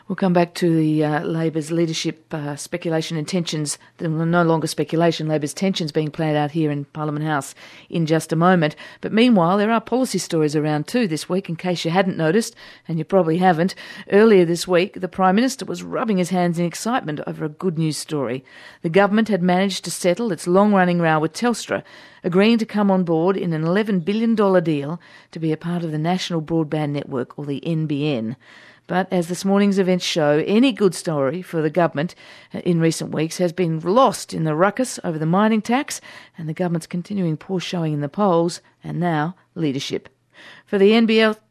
We'll come back to the Labor's leadership speculation and tensions. There are no longer speculation, Labor's tensions being played out here in Parliament House in just a moment. But meanwhile, there are policy stories around too this week, in case you hadn't noticed, and you probably haven't. Earlier this week, the Prime Minister was rubbing his hands in excitement over a good news story. The government had managed to settle its long-running row with Telstra, agreeing to come on board in an $11 billion deal to be a part of the National Broadband Network, or the NBN. But as this morning's events show, any good story for the government in recent weeks has been lost in the ruckus over the mining tax and the government's continuing poor showing in the polls, and now leadership. For the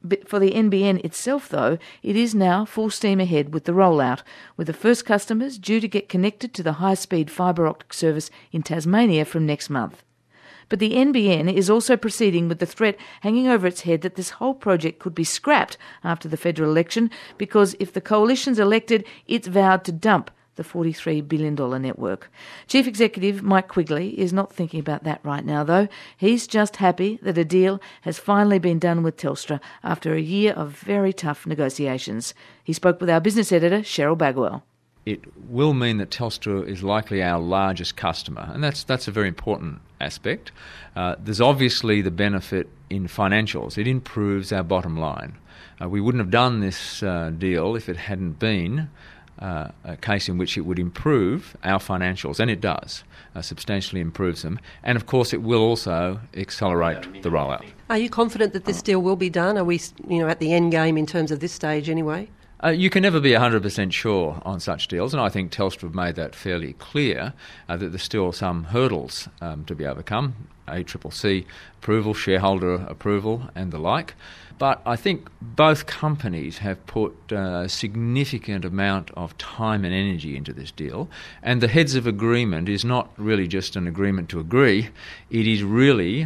NBN itself, though, it is now full steam ahead with the rollout, with the first customers due to get connected to the high-speed fibre optic service in Tasmania from next month. But the NBN is also proceeding with the threat hanging over its head that this whole project could be scrapped after the federal election, because if the coalition's elected, it's vowed to dump the $43 billion network. Chief Executive Mike Quigley is not thinking about that right now, though. He's just happy that a deal has finally been done with Telstra after a year of very tough negotiations. He spoke with our business editor, Cheryl Bagwell. It will mean that Telstra is likely our largest customer, and that's a very important aspect. There's obviously the benefit in financials. It improves our bottom line. We wouldn't have done this deal if it hadn't been a case in which it would improve our financials, and it does, substantially improves them. And of course it will also accelerate the rollout. Are you confident that this deal will be done? Are we at the end game in terms of this stage anyway? You can never be 100% sure on such deals, and I think Telstra have made that fairly clear, that there's still some hurdles to be overcome, ACCC approval, shareholder approval and the like. But I think both companies have put a significant amount of time and energy into this deal, and the heads of agreement is not really just an agreement to agree, it is really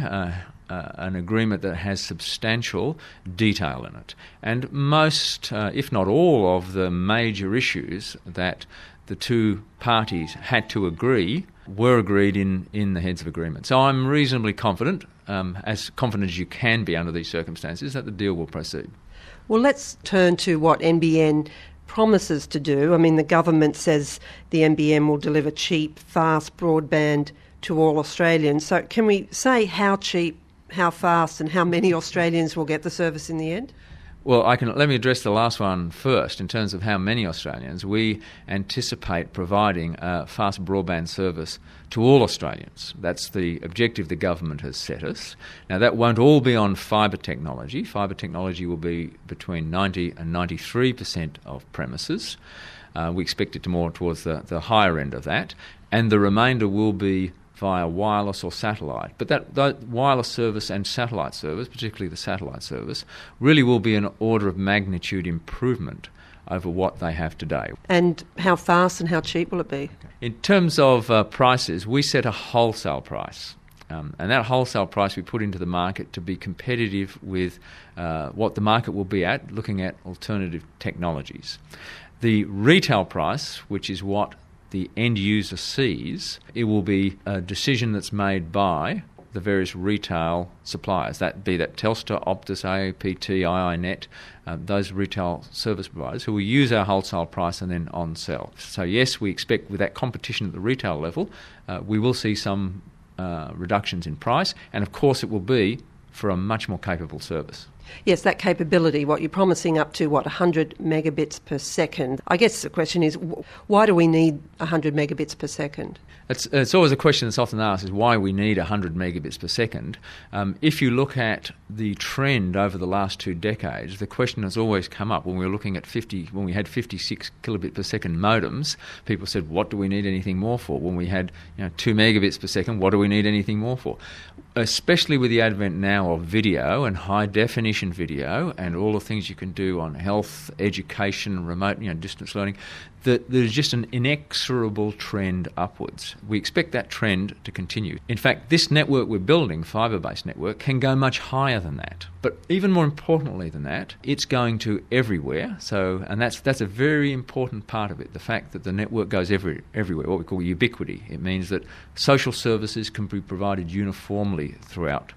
an agreement that has substantial detail in it. And most, if not all, of the major issues that the two parties had to agree were agreed in the heads of agreement. So I'm reasonably confident, as confident as you can be under these circumstances, that the deal will proceed. Well, let's turn to what NBN promises to do. I mean, the government says the NBN will deliver cheap, fast broadband to all Australians. So can we say how cheap, how fast and how many Australians will get the service in the end? Well, let me address the last one first. In terms of how many Australians, we anticipate providing a fast broadband service to all Australians. That's the objective the government has set us. Now, that won't all be on fibre technology. Fibre technology will be between 90 and 93% of premises. We expect it to more towards the higher end of that. And the remainder will be via wireless or satellite. But that wireless service and satellite service, particularly the satellite service, really will be an order of magnitude improvement over what they have today. And how fast and how cheap will it be? In terms of prices, we set a wholesale price. And that wholesale price we put into the market to be competitive with what the market will be at, looking at alternative technologies. The retail price, which is what the end user sees, it will be a decision that's made by the various retail suppliers, that Telstra, Optus, AAPT, iiNet, those retail service providers who will use our wholesale price and then on-sell. So yes, we expect with that competition at the retail level, we will see some reductions in price, and of course it will be for a much more capable service. Yes, that capability, what you're promising up to, 100 megabits per second. I guess the question is, why do we need 100 megabits per second? It's always a question that's often asked, is why we need 100 megabits per second. If you look at the trend over the last 2 decades, the question has always come up when we were looking at when we had 56 kilobit per second modems. People said, what do we need anything more for? When we had 2 megabits per second, what do we need anything more for? Especially with the advent now of video and high definition video and all the things you can do on health, education, remote, distance learning, that there's just an inexorable trend upwards. We expect that trend to continue. In fact, this network we're building, fibre-based network, can go much higher than that. But even more importantly than that, it's going to everywhere. And that's a very important part of it, the fact that the network goes everywhere, what we call ubiquity. It means that social services can be provided uniformly throughout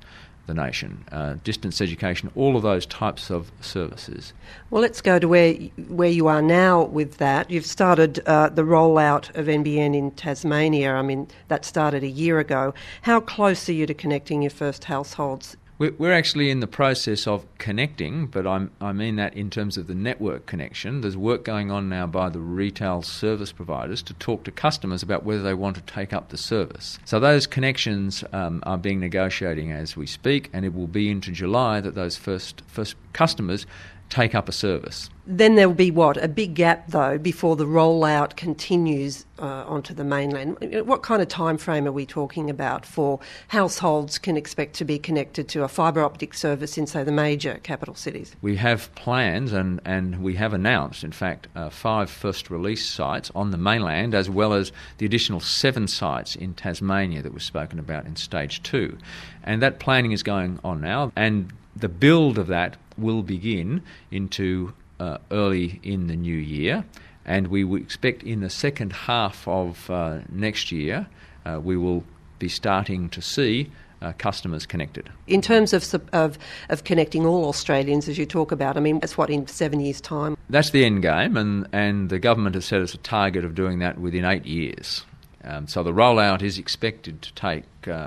the nation, distance education, all of those types of services. Well, let's go to where you are now with that. You've started the rollout of NBN in Tasmania. I mean, that started a year ago. How close are you to connecting your first households? We're actually in the process of connecting, but I mean that in terms of the network connection. There's work going on now by the retail service providers to talk to customers about whether they want to take up the service. So those connections are being negotiated as we speak, and it will be into July that those first customers take up a service. Then there will be a big gap though before the rollout continues onto the mainland. What kind of time frame are we talking about for households can expect to be connected to a fibre optic service in, say, the major capital cities? We have plans and we have announced, in fact, 5 first release sites on the mainland, as well as the additional 7 sites in Tasmania that was spoken about in stage 2. And that planning is going on now, and the build of that will begin into early in the new year, and we would expect in the second half of next year we will be starting to see customers connected. In terms of connecting all Australians, as you talk about, I mean, that's in 7 years' time? That's the end game, and the government has set us a target of doing that within 8 years. So the rollout is expected to take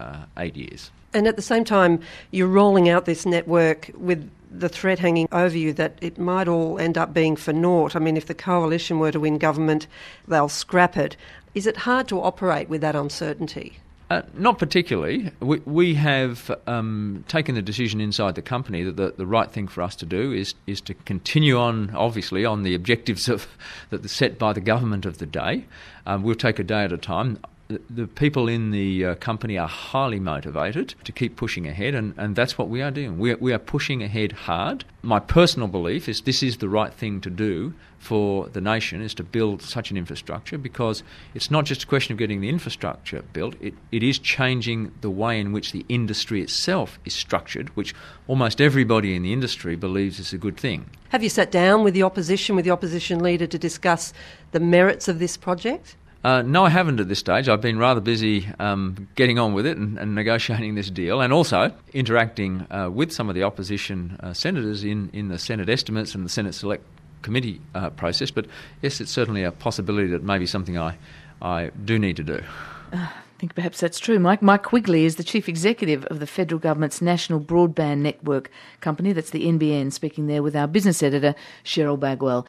8 years. And at the same time, you're rolling out this network with the threat hanging over you that it might all end up being for naught. I mean, if the coalition were to win government, they'll scrap it. Is it hard to operate with that uncertainty? Not particularly. We have taken the decision inside the company that the right thing for us to do is to continue on, obviously, on the objectives that are set by the government of the day. We'll take a day at a time. The people in the company are highly motivated to keep pushing ahead, and that's what we are doing. We are pushing ahead hard. My personal belief is this is the right thing to do for the nation, is to build such an infrastructure, because it's not just a question of getting the infrastructure built, it is changing the way in which the industry itself is structured, which almost everybody in the industry believes is a good thing. Have you sat down with the opposition leader to discuss the merits of this project? No, I haven't at this stage. I've been rather busy getting on with it and negotiating this deal, and also interacting with some of the opposition senators in the Senate estimates and the Senate Select Committee process. But yes, it's certainly a possibility that may be something I do need to do. I think perhaps that's true, Mike. Mike Quigley is the Chief Executive of the Federal Government's National Broadband Network Company, that's the NBN, speaking there with our business editor, Cheryl Bagwell.